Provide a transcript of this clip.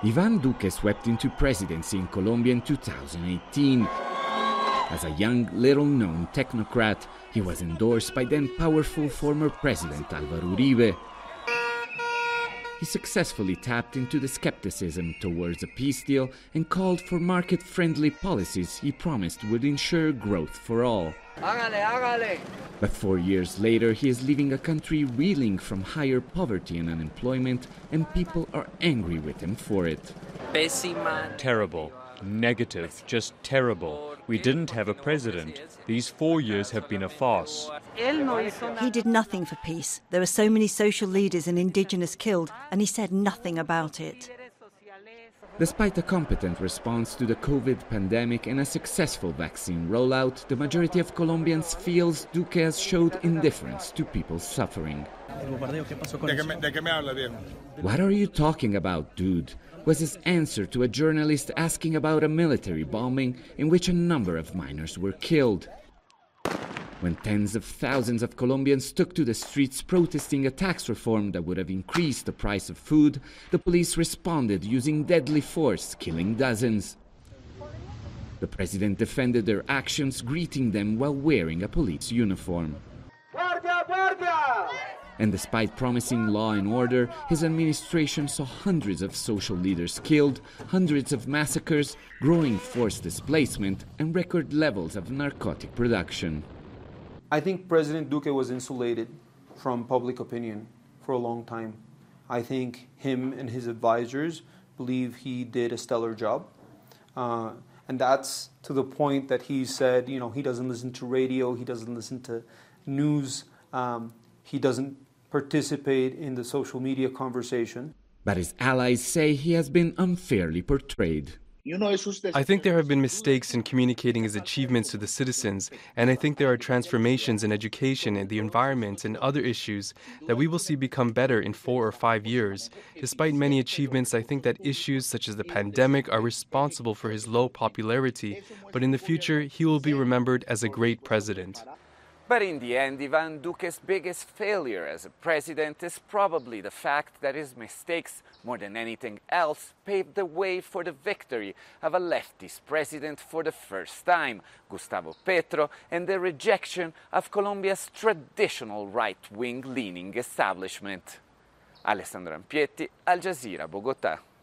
Iván Duque swept into presidency in Colombia in 2018. As a young, little-known technocrat, he was endorsed by then powerful former president Álvaro Uribe. He successfully tapped into the skepticism towards a peace deal and called for market-friendly policies he promised would ensure growth for all. But 4 years later, he is leaving a country reeling from higher poverty and unemployment, and people are angry with him for it. Terrible. Negative. Just terrible. We didn't have a president. These 4 years have been a farce. He did nothing for peace. There were so many social leaders and indigenous killed, and he said nothing about it. Despite a competent response to the COVID pandemic and a successful vaccine rollout, the majority of Colombians feels Duque has showed indifference to people's suffering. What are you talking about, dude? Was his answer to a journalist asking about a military bombing in which a number of miners were killed. When tens of thousands of Colombians took to the streets protesting a tax reform that would have increased the price of food, the police responded using deadly force, killing dozens. The president defended their actions, greeting them while wearing a police uniform. Guardia, guardia! And despite promising law and order, his administration saw hundreds of social leaders killed, hundreds of massacres, growing forced displacement, and record levels of narcotic production. I think President Duque was insulated from public opinion for a long time. I think him and his advisors believe he did a stellar job. And that's to the point that he said, he doesn't listen to radio, he doesn't listen to news, he doesn't participate in the social media conversation. But his allies say he has been unfairly portrayed. I think there have been mistakes in communicating his achievements to the citizens, and I think there are transformations in education and the environment and other issues that we will see become better in 4 or 5 years. Despite many achievements, I think that issues such as the pandemic are responsible for his low popularity, but in the future, he will be remembered as a great president. But in the end, Iván Duque's biggest failure as a president is probably the fact that his mistakes, more than anything else, paved the way for the victory of a leftist president for the first time, Gustavo Petro, and the rejection of Colombia's traditional right-wing leaning establishment. Alessandro Ampietti, Al Jazeera, Bogotá.